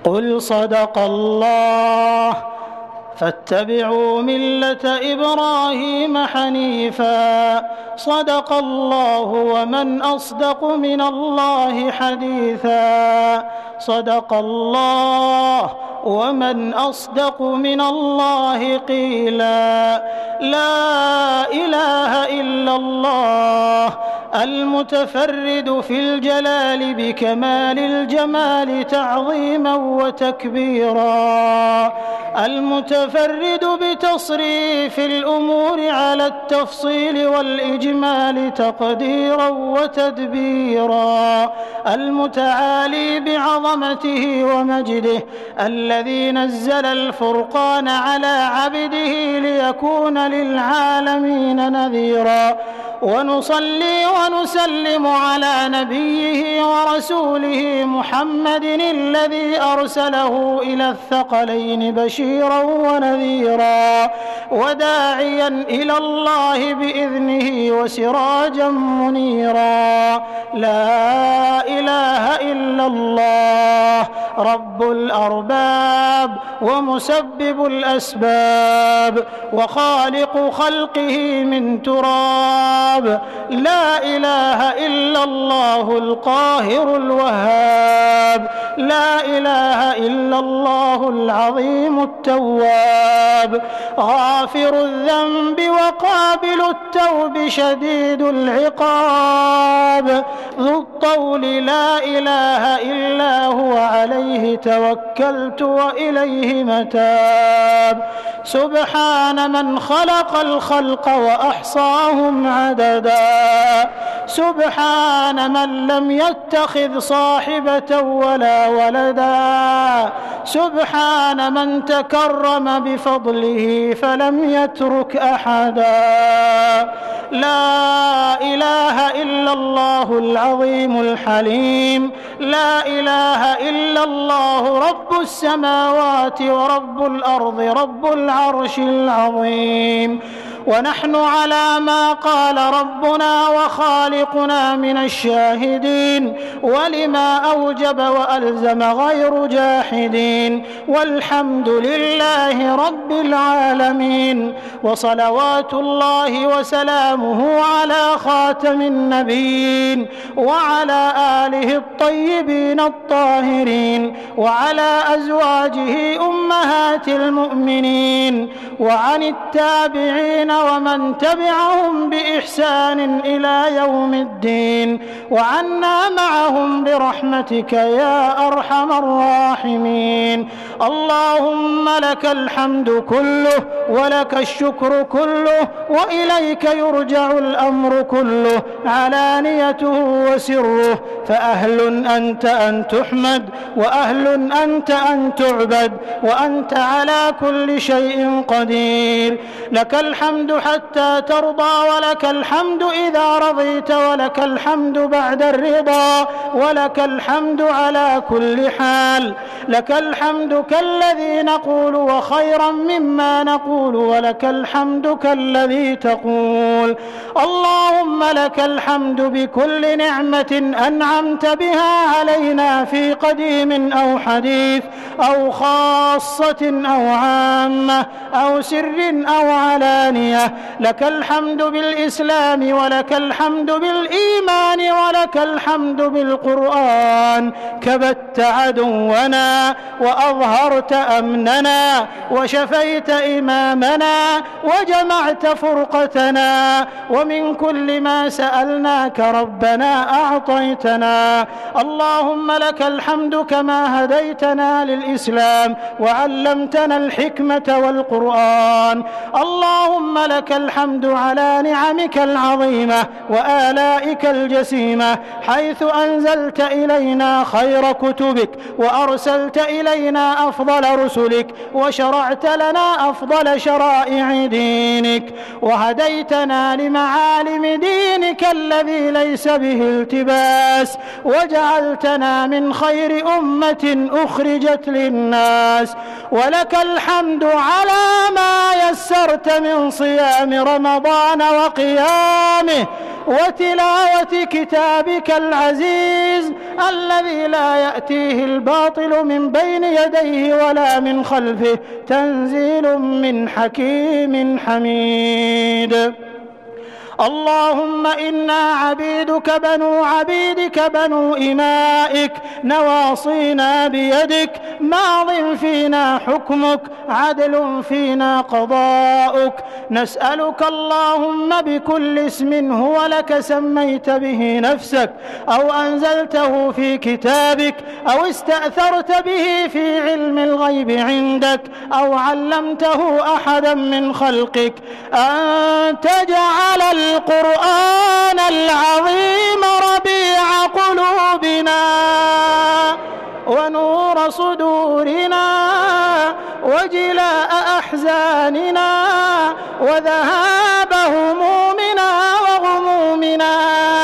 قل صدق الله فاتبعوا ملة إبراهيم حنيفا صدق الله ومن أصدق من الله حديثا صدق الله ومن أصدق من الله قيلا لا إله إلا الله المتفرد في الجلال بكمال الجمال تعظيما وتكبيرا المتفرد بتصريف الأمور على التفصيل والإجمال تقديرا وتدبيرا المتعالي بعظمته ومجده الذي نزل الفرقان على عبده ليكون للعالمين نذيرا ونصلي ونسلم على نبيه ورسوله محمد الذي أرسله إلى الثقلين بشيرا ونذيرا وداعيا إلى الله بإذنه وسراجا منيرا لا إله إلا الله رب الأرباب ومسبب الأسباب وخالق خلقه من تراب لا إله إلا الله القاهر الوهاب لا إله إلا الله العظيم التواب غافر الذنب وقابل التوب شديد العقاب ذو الطول لا إله إلا هو عليه توكلت وإليه متاب سبحان من خلق الخلق وأحصاهم عددا سبحان من لم يتخذ صاحبة ولا ولدا سبحان من تكرم بفضله فلم يترك أحدا لا إله إلا الله العظيم الحليم لا إله إلا الله رب السماوات ورب الأرض رب العرش العظيم ونحن على ما قال ربنا وخالقنا من الشاهدين ولما أوجب وألزم غير جاحدين والحمد لله رب العالمين وصلوات الله وسلامه على خاتم النبيين وعلى آله الطيبين الطاهرين وعلى أزواجه أمهات المؤمنين وعن التابعين ومن تبعهم بإحسان إلى يوم الدين وعنا معهم برحمتك يا أرحم الراحمين اللهم لك الحمد كله ولك الشكر كله وإليك يرجع الأمر كله علانيته وسره فأهل أنت أن تحمد وأهل أنت أن تعبد وأنت على كل شيء قدير لك الحمد حتى ترضى ولك الحمد إذا رضيت ولك الحمد بعد الرضا ولك الحمد على كل حال لك الحمد كالذي نقول وخيرا مما نقول ولك الحمد كالذي تقول اللهم لك الحمد بكل نعمة أنعمت بها علينا في قديم أو حديث أو خاصة أو عامة أو سر أو علانية لك الحمد بالإسلام ولك الحمد بالإيمان ولك الحمد بالقرآن كبت عدونا وأظهرت أمننا وشفيت إمامنا وجمعت فرقتنا ومن كل ما سألناك ربنا أعطيتنا اللهم لك الحمد كما هديتنا للإسلام وعلمتنا الحكمة والقرآن اللهم لك الحمد على نعمك العظيمة وآلائك الجسيمة حيث أنزلت إلينا خير كتبك وأرسلت إلينا أفضل رسلك وشرعت لنا أفضل شرائع دينك وهديتنا لمعالم دينك الذي ليس به التباس وجعلتنا من خير أمة أخرجت للناس ولك الحمد على ما يسرت من صيام رمضان وقيامه وتلاوة كتابك العزيز الذي لا يأتيه الباطل من بين يديه ولا من خلفه، تنزيل من حكيم حميد. اللهم إنا عبيدك بنو عبيدك بنو إمائك، نواصينا بيدك، ماض فينا حكمك، عدل فينا قضاؤك. نسألك اللهم بكل اسم هو لك سميت به نفسك أو أنزلته في كتابك أو استأثرت به في علم الغيب عندك أو علمته أحدا من خلقك، أن تجعل القرآن العظيم ربيع قلوبنا ونور صدورنا وجلاء أحزاننا وذهاب همومنا وغمومنا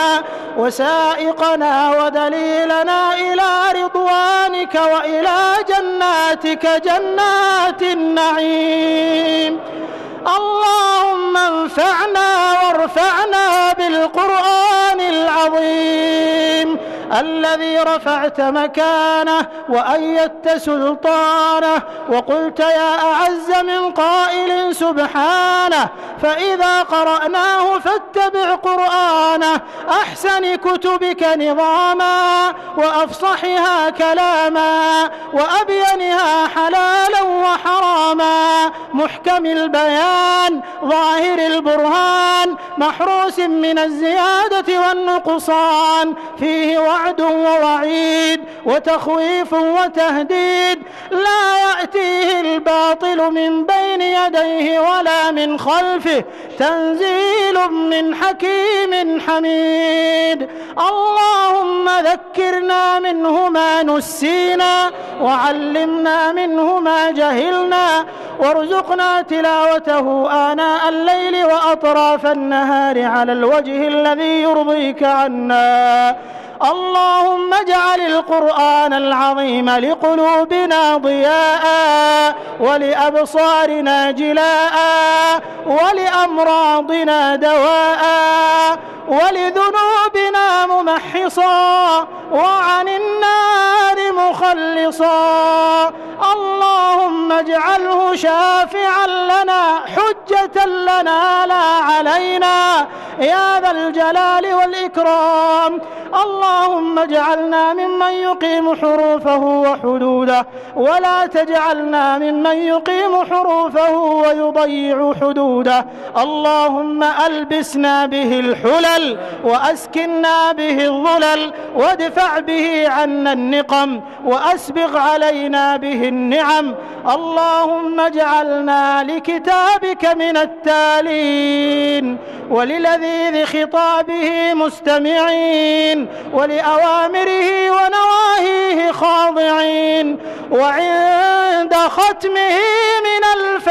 وسائقنا ودليلنا إلى رضوانك وإلى جناتك جنات النعيم. اللهم انفعنا وارفعنا بالقرآن العظيم الذي رفعت مكانه وأيدت سلطانه، وقلت يا أعز من قائل سبحانه فإذا قرأناه فاتبع قرآنه، أحسن كتبك نظاما وأفصحها كلاما وأبينها حلالا وحراما، محكم البيان ظاهر البرهان محروس من الزيادة والنقصان، فيه وعد ووعيد وتخويف وتهديد، لا يأتيه الباطل من بين يديه ولا من خلفه، تنزيل من حكيم حميد. اللهم ذكرنا منه ما نسينا وعلمنا منه ما جهلنا، وارزقنا تلاوته آناء الليل وأطراف النهار على الوجه الذي يرضيك عنا. اللهم اجعل القرآن العظيم لقلوبنا ضياء ولأبصارنا جلاء ولأمراضنا دواء ولذنوبنا ممحصا وعن النار مخلصا. اللهم اجعله شافعا لنا حجة لنا لا علينا يا ذا الجلال والإكرام. اللهم اجعلنا ممن يقيم حروفه وحدوده، ولا تجعلنا ممن يقيم حروفه ويضيع حدوده. اللهم ألبسنا به الحلل وأسكننا به الظلل وادفع به عنا النقم وأسبغ علينا به النعم. اللهم اجعلنا لكتابك من التالين وللذيذ خطابه مستمعين ولأوامره ونواهيه خاضعين، وعند ختمه من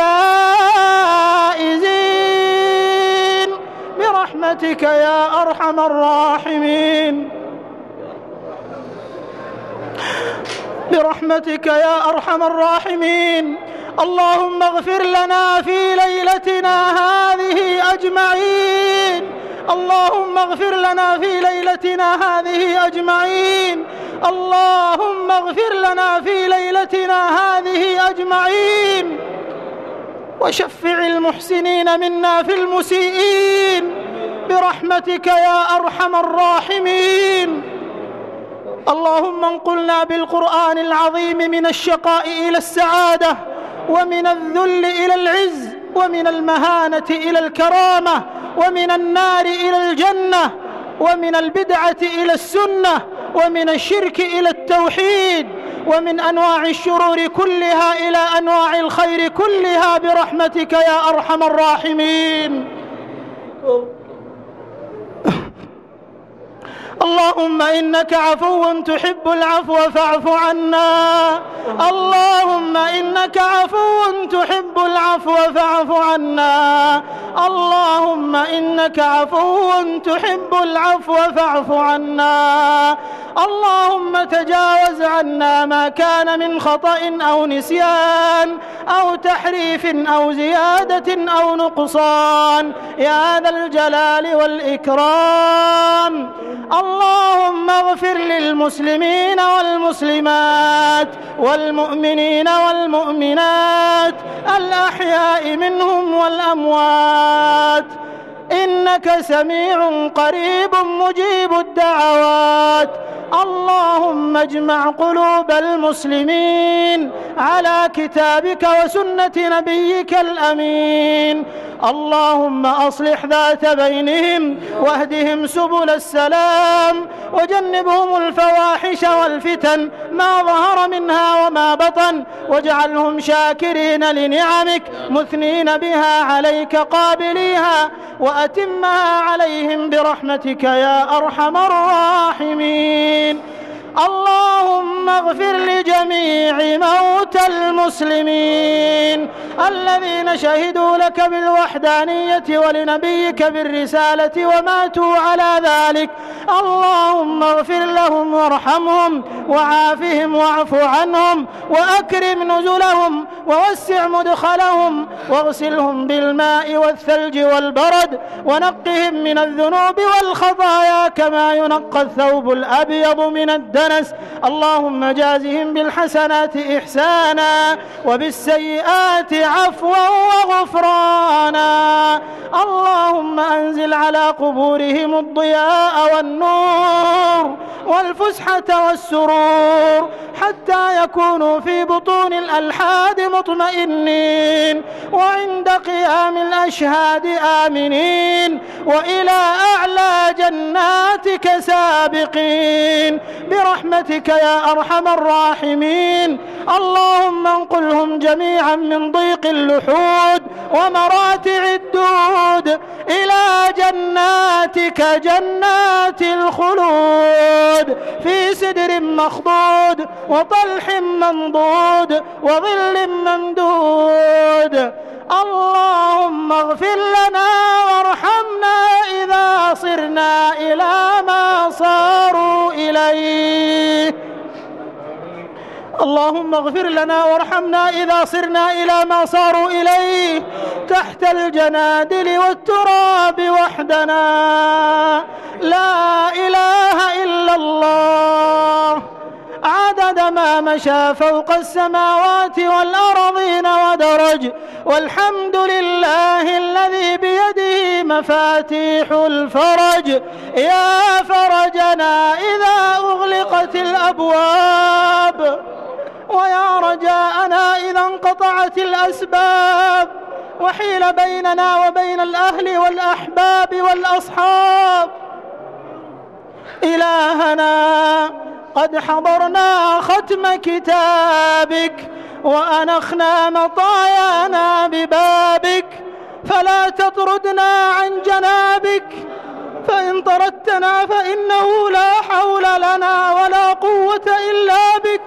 الفائزين برحمتك يا أرحم الراحمين، برحمتك يا أرحم الراحمين. اللهم اغفر لنا في ليلتنا هذه أجمعين، اللهم اغفر لنا في ليلتنا هذه أجمعين، اللهم اغفر لنا في ليلتنا هذه أجمعين، وشفع المحسنين منا في المسيئين برحمتك يا أرحم الراحمين. اللهم انقلنا بالقرآن العظيم من الشقاء إلى السعادة، ومن الذل إلى العز، ومن المهانة إلى الكرامة، ومن النار إلى الجنة، ومن البدعة إلى السنة، ومن الشرك إلى التوحيد، ومن أنواع الشرور كلها إلى أنواع الخير كلها برحمتك يا أرحم الراحمين. اللهم إنك عفو تحب العفو فاعف عنا. اللهم إنك عفو تحب العفو فاعف عنا. اللهم إنك عفو تحب العفو فاعف عنا. اللهم تجاوز عنا ما كان من خطأ أو نسيان أو تحريف أو زيادة أو نقصان يا ذا الجلال والإكرام. اللهم اغفر للمسلمين والمسلمات والمؤمنين والمؤمنات الأحياء منهم والأموات إنك سميع قريب مجيب الدعوات. اللهم اجمع قلوب المسلمين على كتابك وسنة نبيك الأمين. اللهم أصلح ذات بينهم واهدهم سبل السلام وجنبهم الفواحش والفتن ما ظهر منها وما بطن واجعلهم شاكرين لنعمك مثنين بها عليك قابليها وأتمها عليهم برحمتك يا أرحم الراحمين. اللهم اغفر لجميع موتى المسلمين الذين شهدوا لك بالوحدانية ولنبيك بالرسالة وماتوا على ذلك. اللهم اغفر لهم وارحمهم وعافهم واعف عنهم وأكرم نزلهم ووسع مدخلهم واغسلهم بالماء والثلج والبرد ونقهم من الذنوب والخطايا كما ينقى الثوب الأبيض من الدنس. اللهم جازهم بالحسنات إحسانا وبالسيئات عفوا وغفرانا. اللهم أنزل على قبورهم الضياء والنور والفسحة والسرور حتى يكونوا في بطون الألحاد مطمئنين وعند قيام الأشهاد آمنين وإلى أعلى جناتك سابقين برحمتك يا أرحم الراحمين. اللهم انقلهم جميعا من ضيق اللحود ومراتع الدود إلى جناتك جنات الخلود في سدر مخضود وطلح منضود وظل ممدود. اللهم اغفر لنا وارحمنا إذا صرنا إلى ما صاروا إليه. اللهم اغفر لنا وارحمنا إذا صرنا إلى ما صاروا إليه تحت الجنادل والتراب وحدنا. لا إله إلا الله عدد ما مشى فوق السماوات والأرضين ودرج. والحمد لله الذي بيده مفاتيح الفرج. يا فرجنا إذا أغلقت الأبواب ويا رجاءنا إذا انقطعت الأسباب وحيل بيننا وبين الأهل والأحباب والأصحاب. إلهنا قد حضرنا ختم كتابك وأنخنا مطايانا ببابك فلا تطردنا عن جنابك فإن طردتنا فإنه لا حول لنا ولا قوة إلا بك.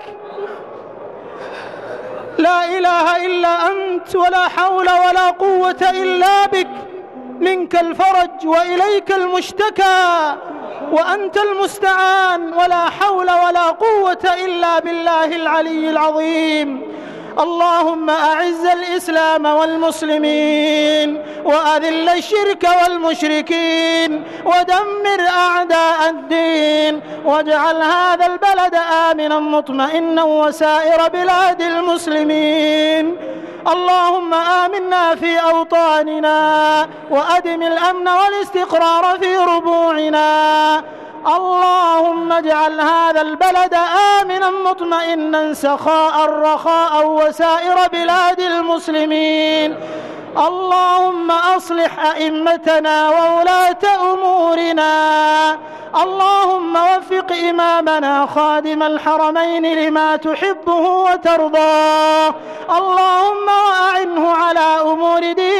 لا إله إلا أنت ولا حول ولا قوة إلا بك. منك الفرج وإليك المشتكى وأنت المستعان ولا حول ولا قوة إلا بالله العلي العظيم. اللهم أعز الإسلام والمسلمين وأذل الشرك والمشركين ودمر أعداء الدين واجعل هذا البلد آمنا مطمئنا وسائر بلاد المسلمين. اللهم آمنا في أوطاننا وأدم الأمن والاستقرار في ربوعنا. اللهم اجعل هذا البلد آمنا مطمئنا سخاء رخاء وسائر بلاد المسلمين. اللهم أصلح أئمتنا وولاة أمورنا. اللهم وفق إمامنا خادم الحرمين لما تحبه وترضاه. اللهم وأعنه على أمور دينه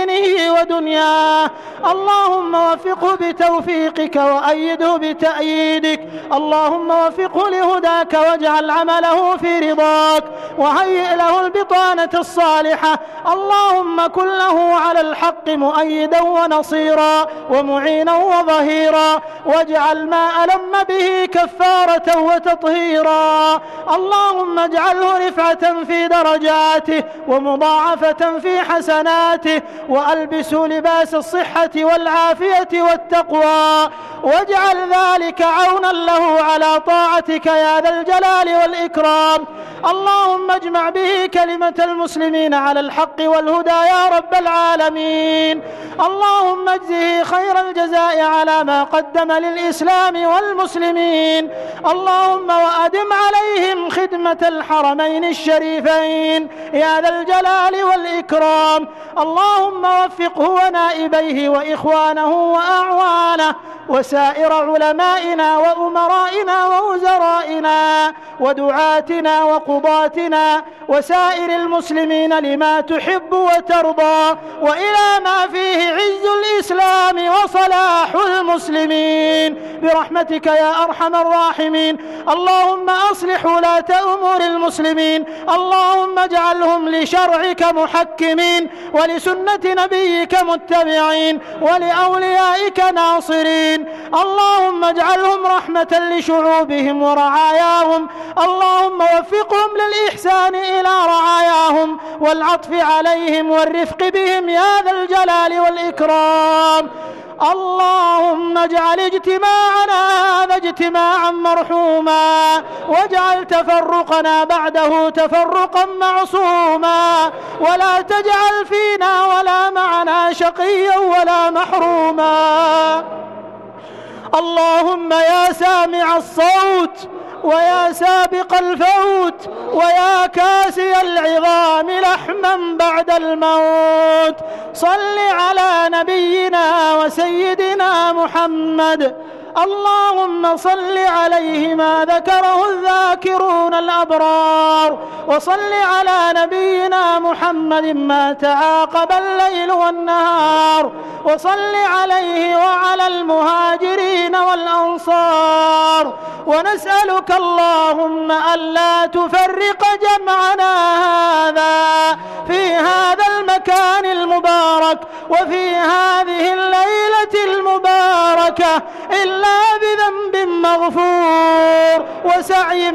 دينه ودنياه. اللهم وفقه بتوفيقك وأيده بتأييدك. اللهم وفقه لهداك واجعل عمله في رضاك وهيئ له البطانة الصالحة. اللهم كن له على الحق مؤيدا ونصيرا ومعينا وظهيرا، واجعل ما ألم به كفارة وتطهيرا. اللهم اجعله رفعة في درجاته ومضاعفة في حسناته، وألبسه لباس الصحة والعافية والتقوى، واجعل ذلك عونا له على طاعتك يا ذا الجلال والإكرام. اللهم اجمع به كلمة المسلمين على الحق والهدى يا رب العالمين. اللهم اجزه خير الجزاء على ما قدم للإسلام والمسلمين. اللهم وأدم عليهم خدمة الحرمين الشريفين يا ذا الجلال والإكرام. اللهم وفقه ونائبيه وإخوانه وأعوانه وسائر علمائنا وأمرائنا ووزرائنا ودعاتنا وقضاتنا وسائر المسلمين لما تحب وترضى، وإلى ما فيه عز الإسلام وصلاح المسلمين برحمتك يا أرحم الراحمين. اللهم أصلح ولاة أمور المسلمين. اللهم اجعلهم لشرعك محكمين ولسنة نبيك متبعين ولأوليائك ناصرين. اللهم اجعلهم رحمة لشعوبهم ورعاياهم. اللهم وفقهم للإحسان إلى رعاياهم والعطف عليهم والرفق بهم يا ذا الجلال والإكرام. اللهم اجعل اجتماعنا هذا اجتماعا مرحوما، واجعل تفرقنا بعده تفرقا معصوما، ولا تجعل فينا ولا معنا شقيا ولا محروما. اللهم يا سامع الصوت ويا سابق الفوت ويا كاسي العظام لحما بعد الموت، صل على نبينا وسيدنا محمد. اللهم صل عليه ما ذكره الذاكرون الأبرار، وصل على نبينا محمد ما تعاقب الليل والنهار، وصل عليه وعلى المهاجرين والأنصار. ونسألك اللهم ألا تفرق جمعنا هذا في هذا المكان المبارك وفي هذه الليلة المباركة إلا بذنب مغفور وسعي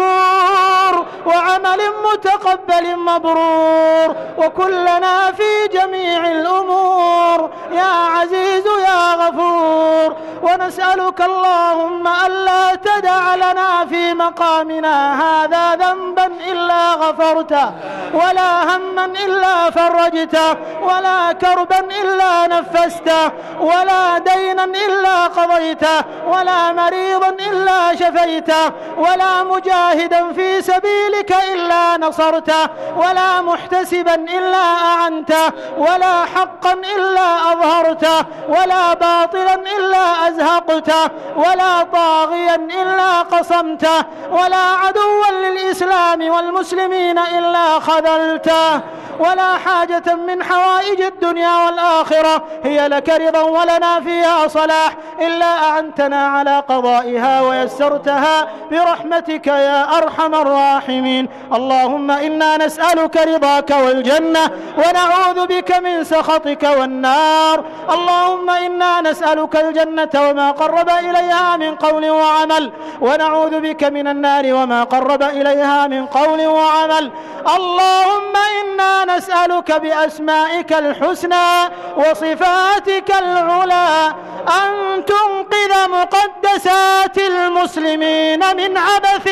مشكور وعمل متقبل مبرور، وكلنا في جميع الأمور يا عزيز يا غفور. ونسألك اللهم ألا تدع لنا في مقامنا هذا ذنبا إلا غفرته، ولا هما إلا فرجته، ولا كربا إلا نفسته، ولا دينا إلا قضيته، ولا مريضا إلا شفيته، ولا مجاهدا في سبيلك إلا نصرته، ولا محتسبا إلا أعنته، ولا حقا إلا أظهرته، ولا باطلا إلا أزهقته، ولا طاغيا إلا قصمته، ولا عدوا للإسلام والمسلمين إلا خذلته. ولا حاجة من حوائج الدنيا والآخرة هي لك رضا ولنا فيها صلاح إلا أعنتنا على قضائها ويسرتها برحمتك يا أرحم الراحمين. اللهم إنا نسألك رضاك والجنة ونعوذ بك من سخطك والنار. اللهم إنا نسألك الجنة وما قرب إليها من قول وعمل، ونعوذ بك من النار وما قرب إليها من قول وعمل. اللهم إنا نسألك بأسمائك الحسنى وصفاتك العلى أن تنقذ مقدسات المسلمين من عبث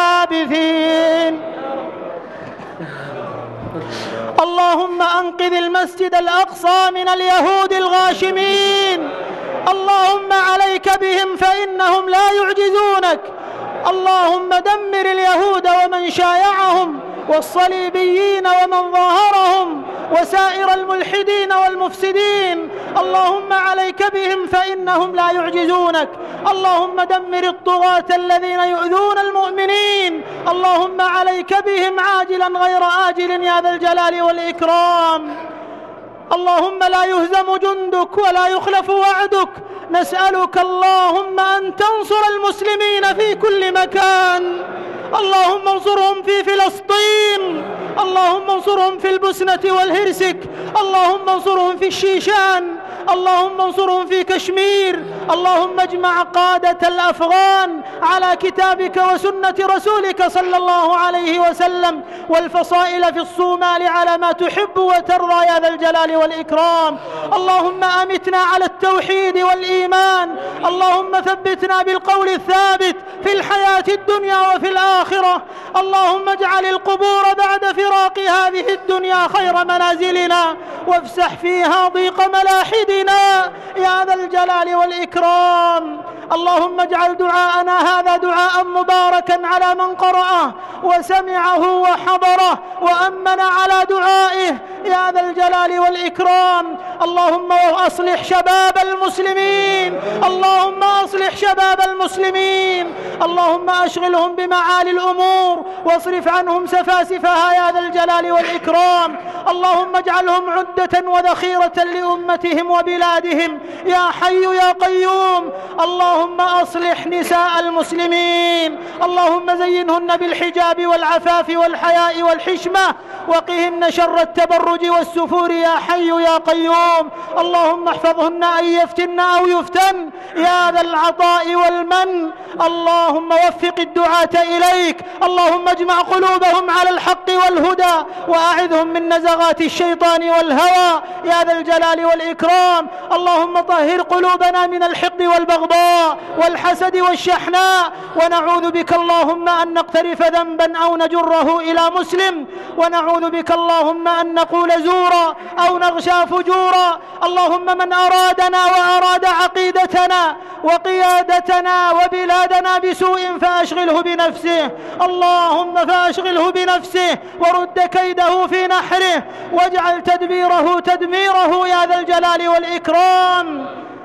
العابثين. اللهم أنقذ المسجد الأقصى من اليهود الغاشمين. اللهم عليك بهم فإنهم لا يعجزونك. اللهم دمر اليهود ومن شايعهم والصليبيين ومن ظاهرهم وسائر الملحدين والمفسدين. اللهم عليك بهم فإنهم لا يعجزونك. اللهم دمر الطغاة الذين يؤذون المؤمنين. اللهم عليك بهم عاجلا غير آجل يا ذا الجلال والإكرام. اللهم لا يهزم جندك ولا يخلف وعدك. نسألك اللهم أن تنصر المسلمين في كل مكان. اللهم انصرهم في فلسطين، اللهم انصرهم في البوسنة والهرسك، اللهم انصرهم في الشيشان، اللهم انصرهم في كشمير. اللهم اجمع قادة الأفغان على كتابك وسنة رسولك صلى الله عليه وسلم، والفصائل في الصومال على ما تحب وترضى يا ذا الجلال والإكرام. اللهم أمتنا على التوحيد والإيمان، اللهم ثبتنا بالقول الثابت في الحياة الدنيا وفي الآخرة. اللهم اجعل القبور بعد فراق هذه الدنيا خير منازلنا، وافسح فيها ضيق ملاحدنا يا ذا الجلال والإكرام. اللهم اجعل دعاءنا هذا دعاء مباركا على من قرأه وسمعه وحضره وأمن على دعائه يا ذا الجلال والإكرام. اللهم أصلح شباب المسلمين، اللهم أصلح شباب المسلمين، اللهم أشغلهم بمعالي الأمور واصرف عنهم سفاسفها يا ذا الجلال والإكرام. اللهم اجعلهم عدة وذخيرة لأمتهم وبلادهم يا حي يا قيوم. اللهم أصلح نساء المسلمين، اللهم زينهن بالحجاب والعفاف والحياء والحشمة، وقهن شر التبرج والسفور يا حي يا قيوم. اللهم احفظهن أن يفتن أو يفتن يا ذا العطاء والمن. اللهم وفق الدعاة إليك، اللهم اجمع قلوبهم على الحق والهدى وأعذهم من نزغات الشيطان والهوى يا ذا الجلال والإكرام. اللهم طهر قلوبنا من الحقد والبغضاء والحسد والشحناء، ونعوذ بك اللهم أن نقترف ذنبا أو نجره إلى مسلم، ونعوذ بك اللهم أن نقول زورا أو نغشى فجورا. اللهم من أرادنا وأراد عقيدتنا وقيادتنا وبلادنا بسوء فأشغله بنفسه، اللهم فأشغله بنفسه ورد كيده في نحره، واجعل تدبيره تدميره يا ذا الجلال والإكرام.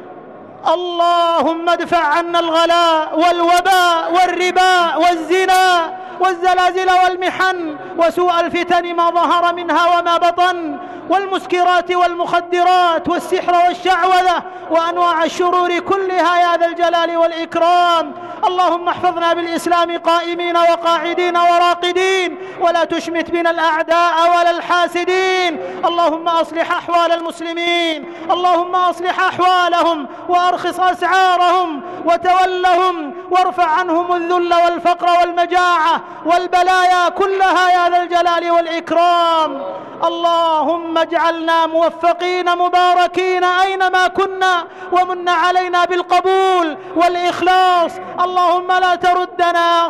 اللهم ادفع عنا الغلاء والوباء والربا والزنا والزلازل والمحن وسوء الفتن ما ظهر منها وما بطن، والمسكرات والمخدرات والسحر والشعوذة وأنواع الشرور كلها يا ذا الجلال والإكرام. اللهم احفظنا بالإسلام قائمين وقاعدين وراقدين، ولا تشمت بنا الأعداء ولا الحاسدين. اللهم أصلح أحوال المسلمين، اللهم أصلح أحوالهم وأرخص أسعارهم وتولهم، وارفع عنهم الذل والفقر والمجاعة والبلايا كلها يا ذا الجلال والإكرام. اللهم اجعلنا موفقين مباركين أينما كنا، ومن علينا بالقبول والإخلاص. اللهم لا تردنا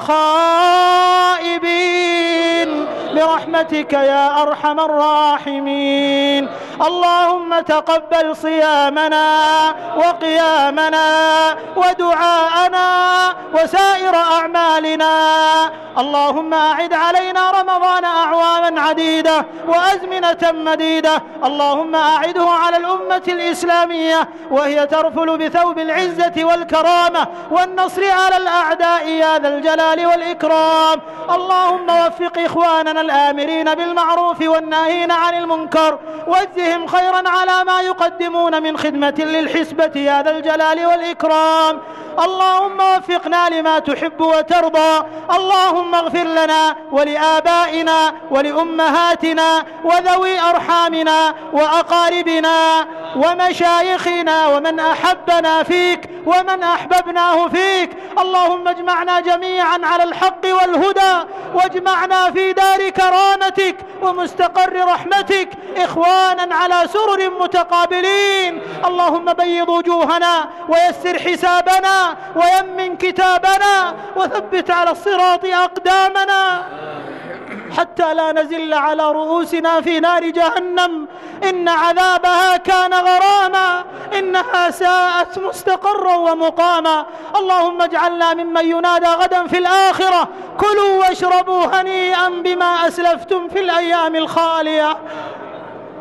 خائبين برحمتك يا أرحم الراحمين. اللهم تقبل صيامنا وقيامنا ودعاءنا وسائر أعمالنا. اللهم أعد علينا رمضان أعواما عديدة وأزمنة مديدة. اللهم أعده على الأمة الإسلامية وهي ترفل بثوب العزة والكرامة والنصر على الأعداء يا ذا الجلال والإكرام. اللهم وفق إخواننا الآمرين بالمعروف والناهين عن المنكر، واجزهم خيرا على ما يقدمون من خدمة للحسبة يا ذا الجلال والإكرام. اللهم وفقنا لما تحب وترضى. اللهم اغفر لنا ولآبائنا ولأمهاتنا وذوي أرحامنا وأقاربنا ومشايخنا ومن أحبنا فيك ومن أحببناه فيك. اللهم اجمعنا جميعا على الحق والهدى، واجمعنا في دار كرامتك ومستقر رحمتك إخوانا على سرر متقابلين. اللهم بيض وجوهنا ويسر حسابنا ويمن كتابنا وثبت على الصراط أقدامنا حتى لا نزل على رؤوسنا في نار جهنم، إن عذابها كان غراما، إنها ساءت مستقرا ومقاما. اللهم اجعلنا ممن ينادى غدا في الآخرة: كلوا واشربوا هنيئا بما أسلفتم في الأيام الخالية.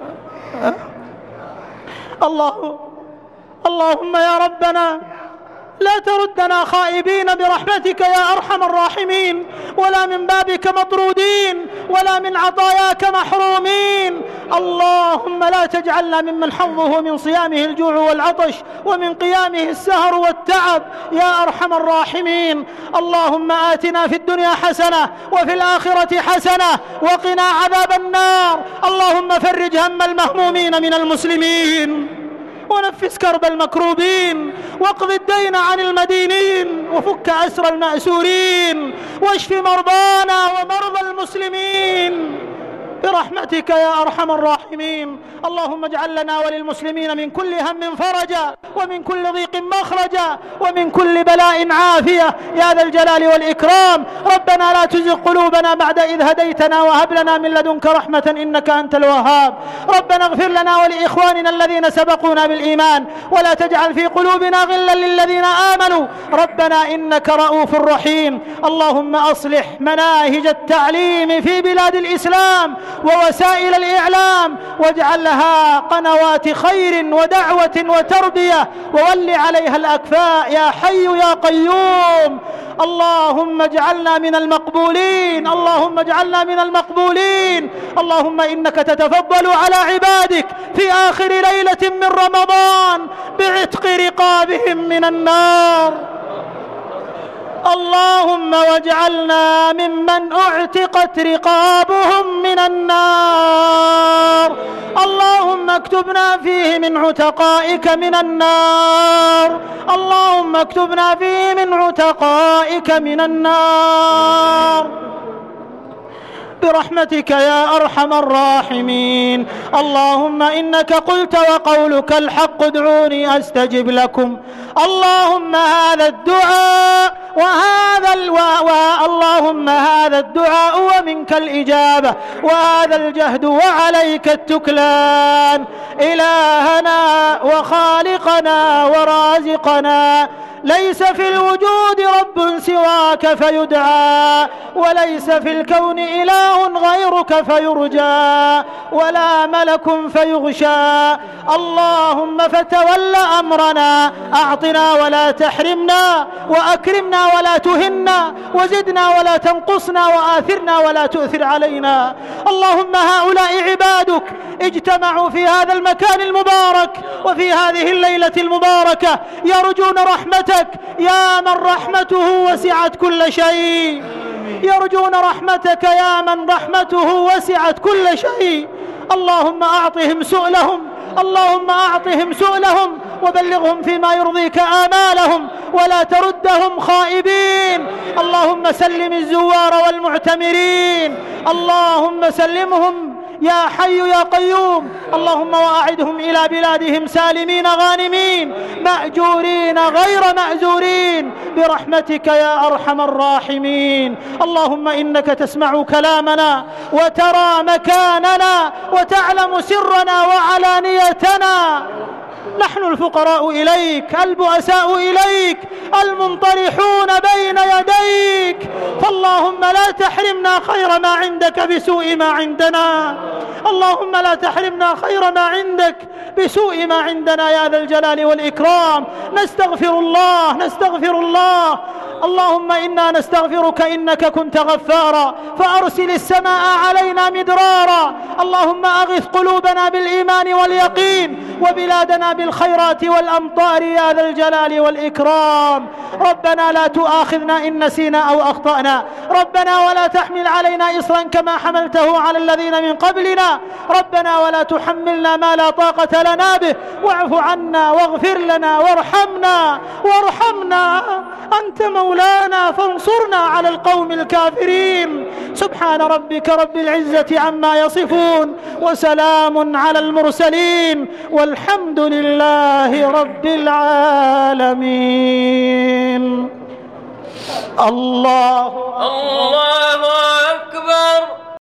اللهم يا ربنا لا تردنا خائبين برحمتك يا أرحم الراحمين، ولا من بابك مطرودين، ولا من عطاياك محرومين. اللهم لا تجعلنا ممن حظه من صيامه الجوع والعطش ومن قيامه السهر والتعب يا أرحم الراحمين. اللهم آتنا في الدنيا حسنة وفي الآخرة حسنة وقنا عذاب النار. اللهم فرج هم المهمومين من المسلمين، ونفس كرب المكروبين، واقض الدين عن المدينين، وفك أسر المأسورين، واشف مرضانا ومرضى المسلمين برحمتك يا أرحم الراحمين. اللهم اجعل لنا وللمسلمين من كل هم فرجا، ومن كل ضيق مخرجا، ومن كل بلاء عافية يا ذا الجلال والإكرام. ربنا لا تزغ قلوبنا بعد إذ هديتنا، وهب لنا من لدنك رحمة إنك أنت الوهاب. ربنا اغفر لنا ولإخواننا الذين سبقونا بالإيمان، ولا تجعل في قلوبنا غلا للذين آمنوا ربنا إنك رؤوف رحيم. اللهم أصلح مناهج التعليم في بلاد الإسلام ووسائل الإعلام، واجعلها قنوات خير ودعوة وتربية، وول عليها الأكفاء يا حي يا قيوم. اللهم اجعلنا من المقبولين، اللهم اجعلنا من المقبولين. اللهم إنك تتفضل على عبادك في آخر ليلة من رمضان بعتق رقابهم من النار. اللهم واجعلنا ممن اعتقت رقابهم من النار. اللهم اكتبنا فيه من عتقائك من النار. اللهم اكتبنا فيه من عتقائك من النار برحمتك يا أرحم الراحمين. اللهم إنك قلت وقولك الحق ادعوني أستجب لكم. اللهم هذا الدعاء اللهم هذا الدعاء ومنك الإجابة، وهذا الجهد وعليك التكلان. إلهنا وخالقنا ورازقنا، ليس في الوجود رب سواك فيدعى، وليس في الكون إله غيرك فيرجى، ولا ملك فيغشى. اللهم فتول أمرنا، أعطنا ولا تحرمنا، وأكرمنا ولا تهنا، وزدنا ولا تنقصنا، وآثرنا ولا تؤثر علينا. اللهم هؤلاء عبادك اجتمعوا في هذا المكان المبارك وفي هذه الليلة المباركة يرجون رحمتك يا من رحمته وسعت كل شيء، يرجون رحمتك يا من رحمته وسعت كل شيء. اللهم أعطهم سؤلهم، اللهم أعطهم سؤلهم، وبلغهم فيما يرضيك آمالهم، ولا تردهم خائبين. اللهم سلم الزوار والمعتمرين، اللهم سلمهم يا حي يا قيوم. اللهم وأعدهم إلى بلادهم سالمين غانمين مأجورين غير مأزورين برحمتك يا أرحم الراحمين. اللهم إنك تسمع كلامنا وترى مكاننا وتعلم سرنا وعلانيتنا. نحن الفقراء إليك، البؤساء إليك، المنطرحون بين يديك، فاللهم لا تحرمنا خير ما عندك بسوء ما عندنا. اللهم لا تحرمنا خير ما عندك بسوء ما عندنا يا ذا الجلال والإكرام. نستغفر الله، نستغفر الله. اللهم إنا نستغفرك إنك كنت غفارا، فأرسل السماء علينا مدرارا. اللهم أغث قلوبنا بالإيمان واليقين، وبلادنا بالخيرات والأمطار يا ذا الجلال والإكرام. ربنا لا تؤاخذنا إن نسينا أو أخطأنا، ربنا ولا تحمل علينا إصرا كما حملته على الذين من قبلنا، ربنا ولا تحملنا ما لا طاقة لنا به، واعف عنا واغفر لنا وارحمنا أنت مولانا فانصرنا على القوم الكافرين. سبحان ربك رب العزة عما يصفون، وسلام على المرسلين، والحمد لله رب العالمين. الله أكبر.